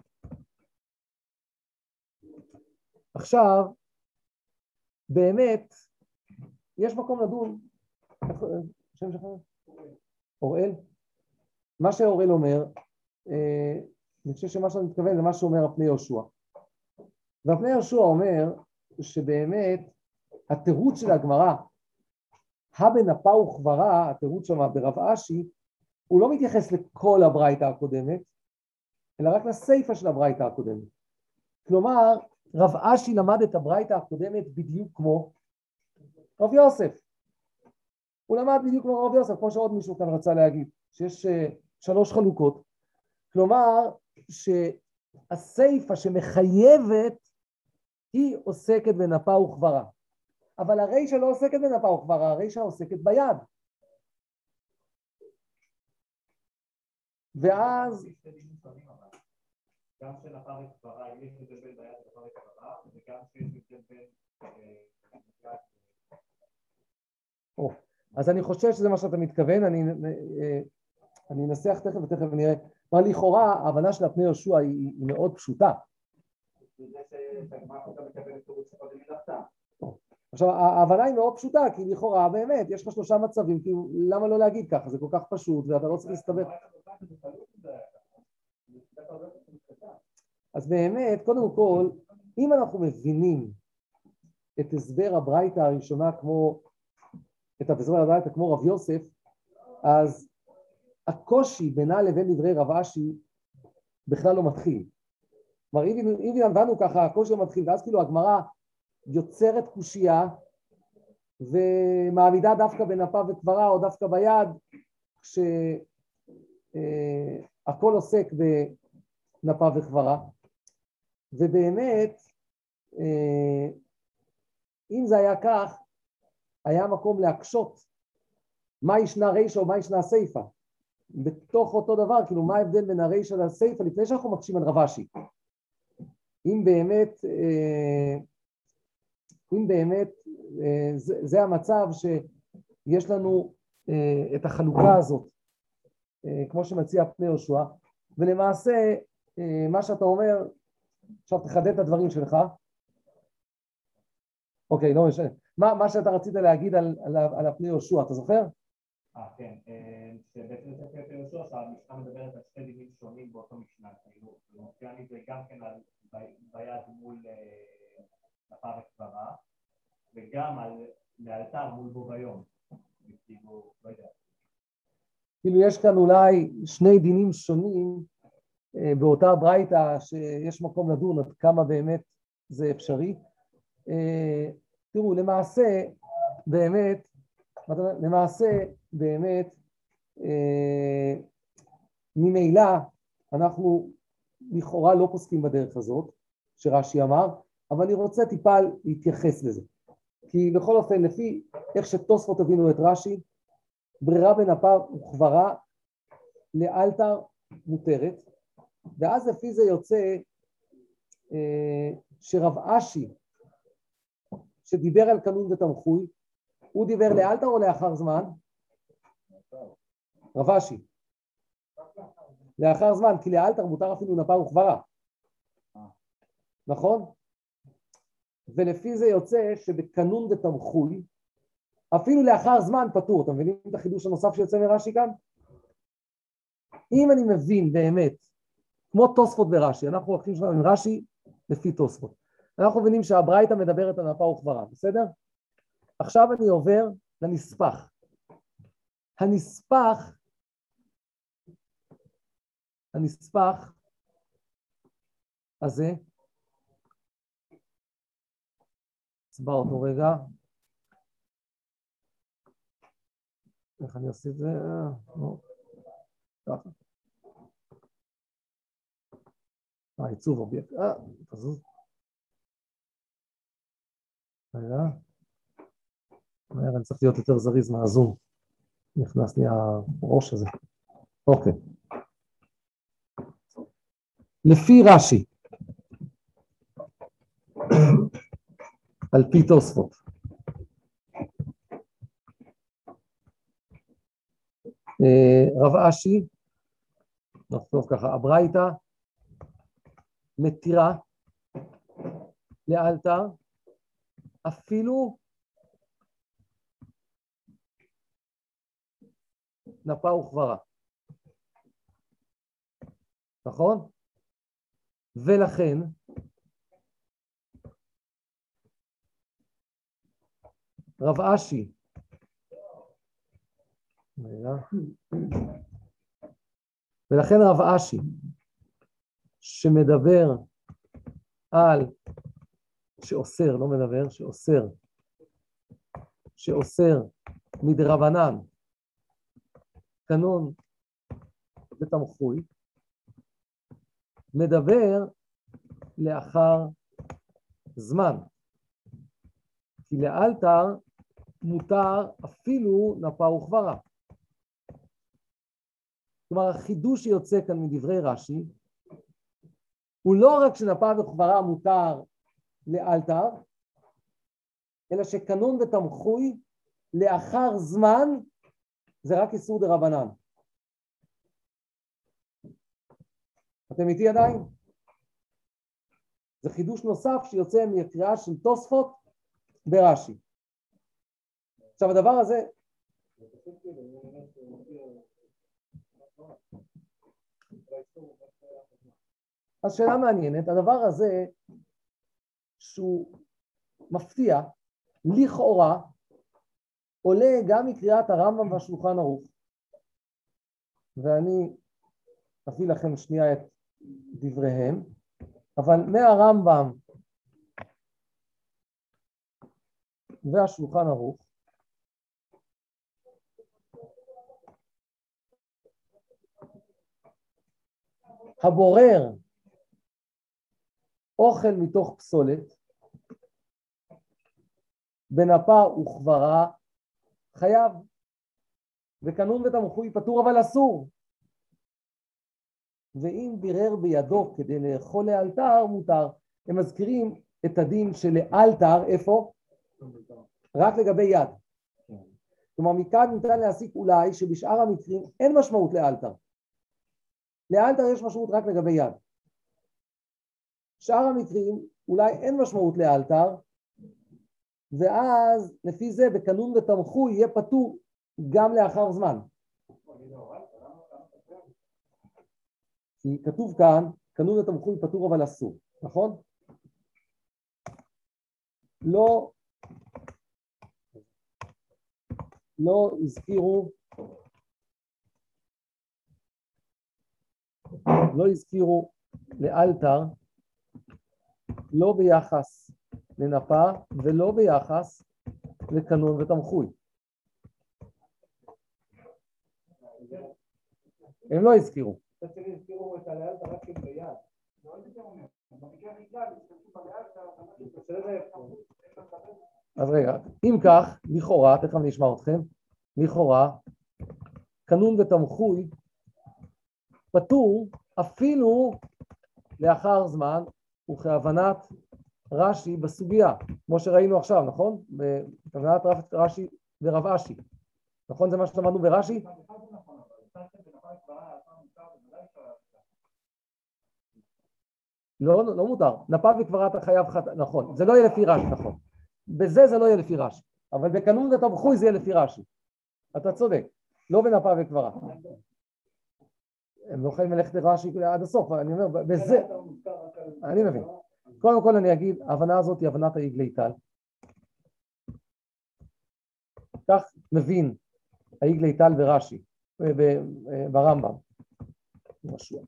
עכשיו, באמת, יש מקום לדון, שם שלך? אוראל? מה שאוראל אומר, אני חושב שמה שאני מתכוון זה מה שאומר הפני יהושע. והפני יהושע אומר שבאמת התירוץ של הגמרא, בנפה וקברה, התירוץ שם ברב אשי, הוא לא מתייחס לכל הברייתא הקודמת, אלא רק לסיפא של הברייתא הקודמת. כלומר, רב אשי למד את הברייתא הקודמת בדיוק כמו רב יוסף. הוא למד בדיוק כמו רב יוסף, כמו שעוד מישהו כאן רצה להגיד, שיש 3 חלוקות, כלומר שהסייפה שמחייבת היא עוסקת בנפה וכברה, אבל הרישה לא עוסקת בנפה וכברה, הרישה עוסקת ביד. ואז
גם של נפה וכברה, יש הבדל בין ביד לנפה וכברה, וגם שיש הבדל בין
אז אני חושב שזה מה שאתה מתכוון, אני אנסח תכף ותכף נראה. אבל לכאורה ההבנה של הפני יהושע היא מאוד פשוטה. עכשיו ההבנה היא מאוד פשוטה, כי לכאורה באמת יש לך 3 מצבים, כי למה לא להגיד ככה, זה כל כך פשוט ואתה לא צריך להסתבך. אז באמת קודם כל, אם אנחנו מבינים את הסבר הברייתא הראשונה כמו את הסבר הברייתא כמו רב יוסף, אז הקושי בינה לבין דברי רב אשי בכלל לא מתחיל. כלומר, אם הבנו ככה, הקושי לא מתחיל, ואז כאילו הגמרא יוצרת קושייה ומעמידה דווקא בנפה וכברה או דווקא ביד, כשהכל עוסק בנפה וכברה. ובאמת, אם זה היה כך, היה מקום להקשות מה ישנה רישה או מה ישנה סייפה. בתוך אותו דבר, כאילו מה ההבדל בין הרישה לסייפה, לפני שאנחנו מקשים על רב אשי. אם באמת זה המצב שיש לנו את החלוקה הזאת, כמו שמציע פני יהושע, ולמעשה מה שאתה אומר, עכשיו תחדד את הדברים שלך. אוקיי, לא משנה. מה שאתה רצית להגיד על הפני יהושע, אתה זוכר?
כן, שבעצם זה פני יהושע, שהמשנה מדברת על 2 דינים שונים באותו משנה, כאילו, ומופיע זה גם כן ביד מול נפה וכברה, וגם לאלתר מול בו ביום, כאילו, לא יודע.
כאילו יש כאן אולי 2 דינים שונים באותה ברייתא שיש מקום לדון עד כמה באמת זה אפשרי. תראו, למעשה באמת ממילא אנחנו לכאורה לא פוסקים בדרך הזאת שרש"י אמר, אבל אני רוצה טיפה להתייחס לזה, כי בכל אופן לפי איך שתוספות הבינו את רש"י, ברירה בנפה וכברה לאלתר מותרת, ואז לפי זה יוצא שרב אשי שדיבר על קנון ותמחוי, הוא דיבר לאלתר או לאחר זמן? רב אשי לאחר זמן, כי לאלתר מותר אפילו נפה וכברה, נכון? ולפי זה יוצא שבקנון ותמחוי אפילו לאחר זמן פטור. אתם מבינים את החידוש הנוסף שיוצא מרש"י כאן? אם אני מבין באמת, כמו תוספות ברש"י, אנחנו הולכים שלנו עם רש"י לפי תוספות, אנחנו מבינים שהברייתא מדברת על נפה וכברה, בסדר? עכשיו אני עובר לנספח. הנספח הזה, אצבע אותו רגע, איך אני עושה את זה? ככה. עיצוב אובייקט, תזוז. רגע. אני צריך להיות יותר זריז מהזום. נכנס לי הראש הזה. אוקיי. לפי רש"י, על פי תוספות, רב אשי, נכתוב ככה, הברייתא מתירה לאלתר אפילו נפה וכברה, נכון? ולכן רב אשי שמדבר על, שאוסר, לא מדבר, שאוסר מדרבנן, קנון ותמחוי, מדבר לאחר זמן. כי לאלתר מותר אפילו נפה וכברה. כלומר, החידוש שיוצא כאן מדברי רש"י, הוא לא רק שנפה וכברה מותר לאלתר, אלא שקנון ותמחוי לאחר זמן זה רק איסור דרבנן. אתם איתי עדיין? זה חידוש נוסף שיוצא מקריאה של תוספות ברש"י. עכשיו הדבר הזה, אז שאלה מעניינת, הדבר הזה שהוא מפתיע, לכאורה, עולה גם מקריאת הרמב"ם והשולחן ערוך. ואני אביא לכם שנייה את דבריהם, אבל מהרמב"ם והשולחן ערוך, הבורר אוכל מתוך פסולת, בנפה וכברה חייב, וקנון ותמחוי פטור אבל אסור. ואם בירר בידו כדי לאכול לאלתר מותר. הם מזכירים את הדין של לאלתר, איפה? רק לגבי יד. כלומר מכאן ניתן להסיק אולי שבשאר המקרים אין משמעות לאלתר. לאלתר יש משמעות רק לגבי יד. שאר המקרים אולי אין משמעות לאלתר, ואז לפי זה בקנון ותמחוי יהיה פטור גם לאחר זמן. כי כתוב כאן, קנון ותמחוי פטור אבל אסור, נכון? לא הזכירו לאלתר, לא ביחס לנפה ולא ביחס לקנון ותמחוי. הם לא הזכירו.
הזכירו את הלאלתר רק ביד.
אז רגע, אם כך, לכאורה, תכף אני אשמע אתכם, לכאורה, קנון ותמחוי פטור אפילו לאחר זמן וכהבנת רש"י בסוגיה, כמו שראינו עכשיו, נכון? בכוונת רש"י ורב אשי. נכון זה מה שלמדנו ברש"י? לא מותר. נפה וכברה אתה חייב חטאת, נכון. זה לא יהיה לפי רש"י, נכון. בזה זה לא יהיה לפי רש"י. אבל בקנון ותמחוי זה יהיה לפי רש"י. אתה צודק. לא בנפה וכברה. הם לא יכולים ללכת לרש"י עד הסוף. אני אומר, בזה... אני מבין. קודם כל אני אגיד, ההבנה הזאת היא הבנת העגלי טל. כך מבין העגלי טל ברש"י, ברמב"ם. משהו.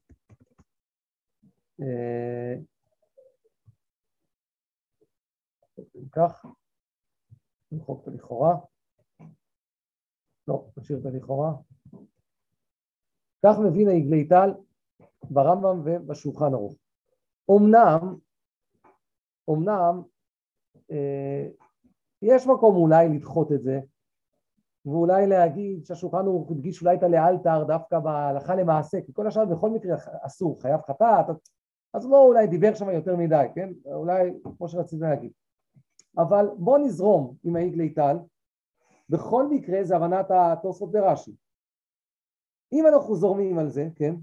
כך, נמחוק את הלכאורה. לא, נשאיר את הלכאורה. כך מבין העגלי טל ברמב"ם ובשולחן ערוך. אמנם יש מקום אולי לדחות את זה, ואולי להגיד שהשולחן ערוך הדגיש אולי את הלאלתר דווקא בהלכה למעשה, כי כל השאר בכל מקרה אסור, חייב חטאת, אז לא אולי דיבר שם יותר מדי, כן? אולי כמו שרציתי להגיד. אבל בוא נזרום עם העגלי טל, בכל מקרה זה הבנת התוספות ברש"י. אם אנחנו זורמים על זה, כן?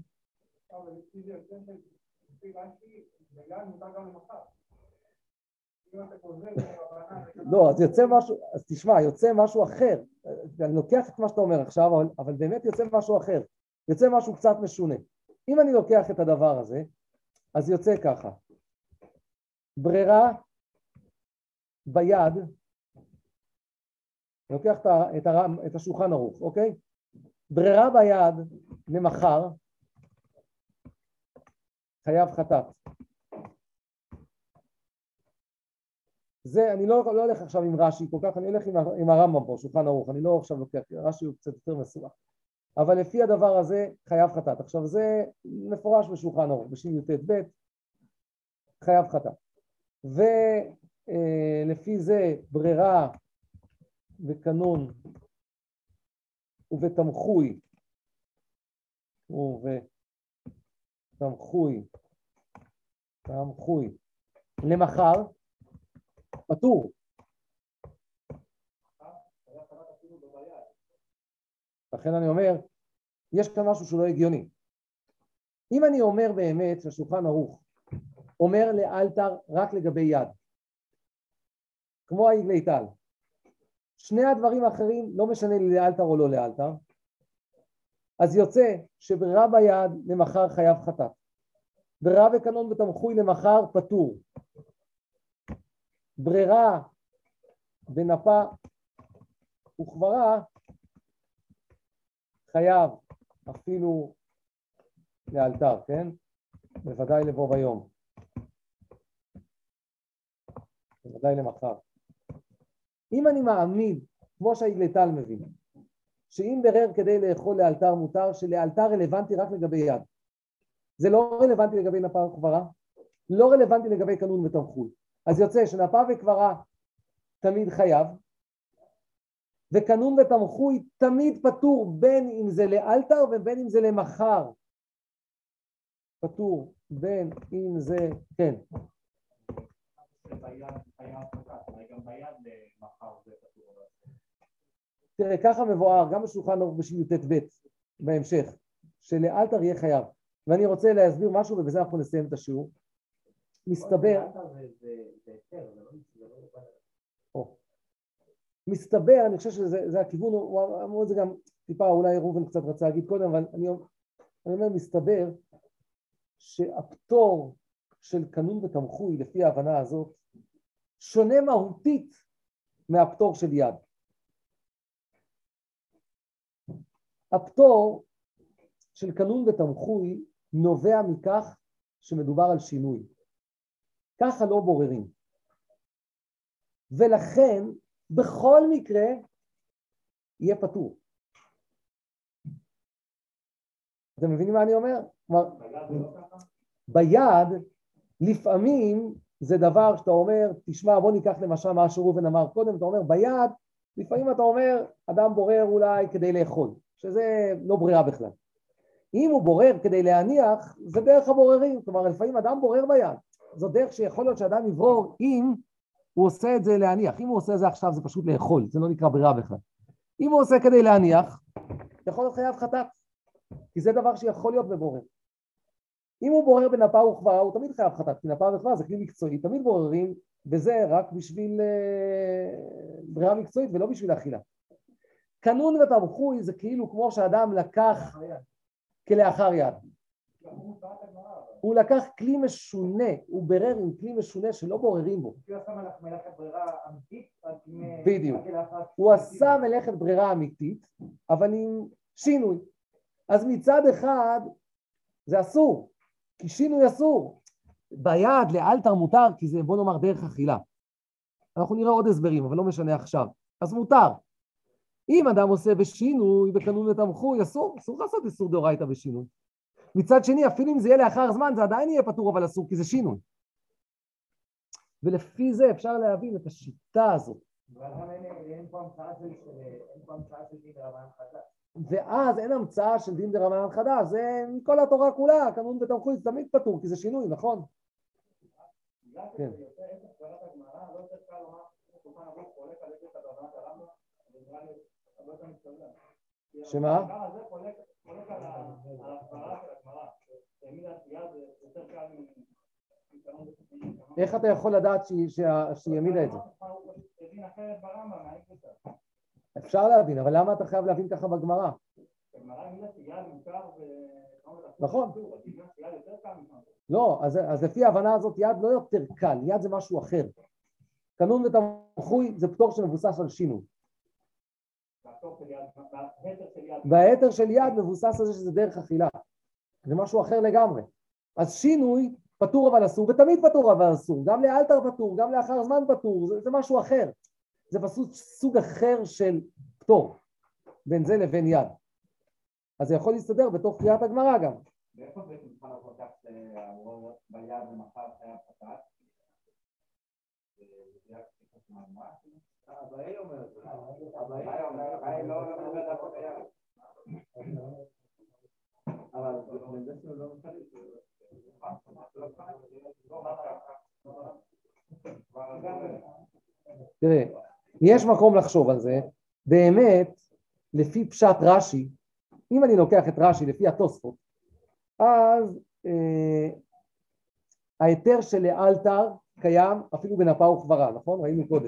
לא, אז יוצא משהו, אז תשמע, יוצא משהו אחר. אני לוקח את מה שאתה אומר עכשיו, אבל באמת יוצא משהו אחר. יוצא משהו קצת משונה. אם אני לוקח את הדבר הזה, אז יוצא ככה. ברירה ביד, אני לוקח את השולחן ערוך, אוקיי? ברירה ביד למחר, חייב חטאת. זה, אני לא הולך עכשיו עם רש"י כל כך, אני הולך עם הרמב"ם פה, שולחן ערוך, אני לא עכשיו לוקח, רש"י הוא קצת יותר מסובך. אבל לפי הדבר הזה חייב חטאת. עכשיו זה מפורש בשולחן ערוך, בשי"ט-ב' חייב חטאת. ולפי זה ברירה וקנון ובתמחוי תמחוי למחר פטור. לכן אני אומר, יש כאן משהו שהוא לא הגיוני. אם אני אומר באמת שהשולחן ערוך אומר לאלתר רק לגבי יד, כמו העגלי טל, שני הדברים האחרים לא משנה לי לאלתר או לא לאלתר, אז יוצא שברירה ביד למחר חייב חטאת, ברירה וקנון ותמחוי למחר פטור, ברירה בנפה וכברה חייב אפילו לאלתר, כן? בוודאי לבוא ביום, בוודאי למחר. אם אני מעמיד, כמו שהעגלי-טל מבין, שאם ברר כדי לאכול לאלתר מותר, שלאלתר רלוונטי רק לגבי יד, זה לא רלוונטי לגבי נפה וכברה, לא רלוונטי לגבי קנון ותמחוי, אז יוצא שנפה וכברה תמיד חייב, וקנון ותמחוי תמיד פטור, בין אם זה לאלתר ובין אם זה למחר. פטור בין אם זה, כן. תראה, ככה מבואר גם בשולחן ערוך בשי"ט-ב' בהמשך, שלאלתר יהיה חייב. ואני רוצה להסביר משהו ובזה אנחנו נסיים את השיעור. מסתבר, אני חושב שזה הכיוון, הוא אמרו את זה גם טיפה, אולי ראובן קצת רצה להגיד קודם, אבל אני אומר, מסתבר שהפטור של קנון ותמחוי לפי ההבנה הזאת שונה מהותית מהפטור של יד. הפטור של קנון ותמחוי נובע מכך שמדובר על שינוי. ככה לא בוררים. ולכן בכל מקרה יהיה פטור. אתם מבינים מה אני אומר? ביד לפעמים זה דבר שאתה אומר, תשמע בוא ניקח למשל מה שראובן אמר קודם, אתה אומר ביד, לפעמים אתה אומר אדם בורר אולי כדי לאכול, שזה לא ברירה בכלל. אם הוא בורר כדי להניח, זה דרך הבוררים, כלומר לפעמים אדם בורר ביד, זו דרך שיכול להיות שאדם יברור אם הוא עושה את זה להניח, אם הוא עושה את זה עכשיו זה פשוט לאכול, זה לא נקרא ברירה בכלל. אם הוא עושה כדי להניח, יכול להיות חייב חטאת, כי זה דבר שיכול להיות בבורר. אם הוא בורר בנפה וכברה, הוא תמיד חייב חטאת, כי נפה וכברה זה כלי מקצועי, תמיד בוררים בזה רק בשביל ברירה מקצועית ולא בשביל אכילה. קנון ותמחוי זה כאילו כמו שאדם לקח כלאחר יד. הוא לקח כלי משונה, הוא ברר עם כלי משונה שלא בוררים בו.
הוא עשה מלאכת ברירה אמיתית.
בדיוק. הוא עשה מלאכת ברירה אמיתית, אבל עם שינוי. אז מצד אחד זה אסור, כי שינוי אסור. ביד לאלתר מותר, כי זה בוא נאמר דרך אכילה. אנחנו נראה עוד הסברים, אבל לא משנה עכשיו. אז מותר. אם אדם עושה בשינוי, בקנון ותמחוי, אסור לעשות איסור דאורייתא בשינוי. מצד שני, אפילו אם זה יהיה לאחר זמן, זה עדיין יהיה פטור, אבל אסור, כי זה שינוי. ולפי זה אפשר להבין את השיטה הזאת.
אין פה המצאה של דין דרבנן חדש.
ואז אין המצאה של דין דרבנן חדש, זה מכל התורה כולה, קנון ותמחוי זה תמיד פטור, כי זה שינוי, נכון? כן. שמה? איך אתה יכול לדעת שהיא העמידה את זה? אפשר להבין, אבל למה אתה חייב להבין ככה בגמרא? נכון. לא, אז לפי ההבנה הזאת יד לא יותר קל, יד זה משהו אחר. קנון ותמחוי זה פטור שמבוסס על שינוי. בהיתר של יד מבוסס על זה שזה דרך אכילה. זה משהו אחר לגמרי. אז שינוי פטור אבל אסור, ותמיד פטור אבל אסור, גם לאלתר פטור, גם לאחר זמן פטור, זה משהו אחר, זה פשוט סוג אחר של פטור, בין זה לבין יד. אז זה יכול להסתדר בתוך קריאת הגמרא גם.
ואיפה בעצם צריכה לעבוד כך ביד ומחר היה פתח? הבאי אומר את זה. הבאי לא אומר לעבוד ביד. אבל זה לא משנה.
תראה, יש מקום לחשוב על זה, באמת, לפי פשט רש"י, אם אני לוקח את רש"י לפי התוספות, אז ההיתר של לאלתר קיים אפילו בנפה וכברה, נכון? ראינו קודם.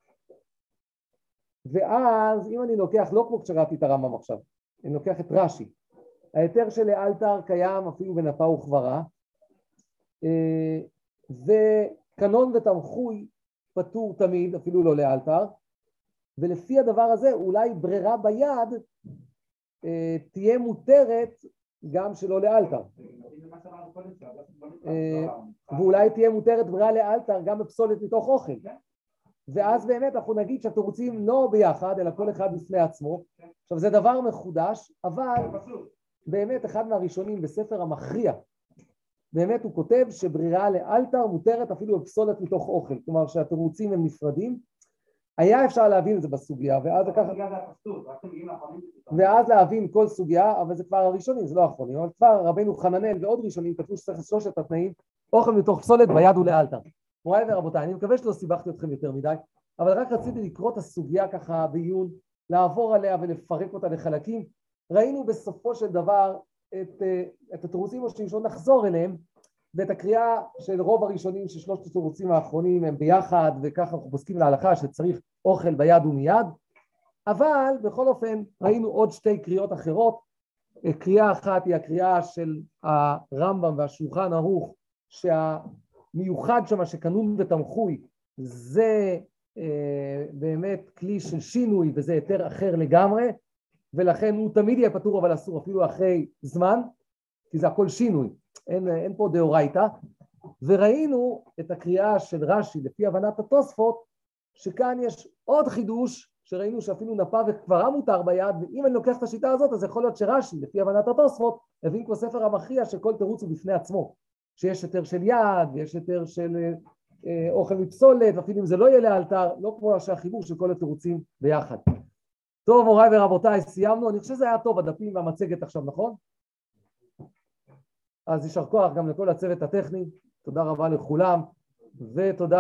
ואז אם אני לוקח, לא כמו כשקראתי את הרמב"ם עכשיו, אני לוקח את רש"י, ההיתר של לאלתר קיים אפילו בנפה וכברה, וקנון ותמחוי פטור תמיד, אפילו לא לאלתר, ולפי הדבר הזה אולי ברירה ביד תהיה מותרת גם שלא לאלתר, ואולי תהיה מותרת ברירה לאלתר גם בפסולת מתוך אוכל, ואז באמת אנחנו נגיד שהתירוצים לא ביחד אלא כל אחד בפני עצמו. עכשיו זה דבר מחודש, אבל באמת אחד מהראשונים בספר המכריע באמת הוא כותב שברירה לאלתר מותרת אפילו בפסולת מתוך אוכל, כלומר שהתירוצים הם נפרדים. היה אפשר להבין את זה בסוגיה, ואז להבין כל סוגיה, אבל זה כבר הראשונים, זה לא האחרונים, אבל כבר רבנו חננאל ועוד ראשונים כתבו שצריך שלושת התנאים, אוכל מתוך פסולת ביד ולאלתר. מוריי ורבותיי, אני מקווה שלא סיבכתי אתכם יותר מדי, אבל רק רציתי לקרוא את הסוגיה ככה בעיון, לעבור עליה ולפרק אותה לחלקים. ראינו בסופו של דבר את התירוצים הראשונים, נחזור אליהם, ואת הקריאה של רוב הראשונים ששלושת התירוצים האחרונים הם ביחד, וככה אנחנו פוסקים להלכה שצריך אוכל ביד ומיד. אבל בכל אופן ראינו עוד שתי קריאות אחרות. קריאה אחת היא הקריאה של הרמב"ם והשולחן ערוך, שהמיוחד שמה שקנון ותמחוי זה באמת כלי של שינוי וזה היתר אחר לגמרי, ולכן הוא תמיד יהיה פטור אבל אסור אפילו אחרי זמן, כי זה הכל שינוי, אין פה דאורייתא. וראינו את הקריאה של רש"י לפי הבנת התוספות, שכאן יש עוד חידוש, שראינו שאפילו נפה וכברה מותר ביד, ואם אני לוקח את השיטה הזאת אז יכול להיות שרש"י לפי הבנת התוספות הבין כמו ספר המכריע שכל תירוץ הוא בפני עצמו, שיש היתר של יד ויש היתר של אוכל מפסולת, אפילו אם זה לא יהיה לאלתר, לא כמו שהחיבור של כל התירוצים ביחד. טוב מוריי ורבותיי, סיימנו. אני חושב שזה היה טוב הדפים והמצגת עכשיו, נכון? אז יישר כוח גם לכל הצוות הטכני, תודה רבה לכולם, ותודה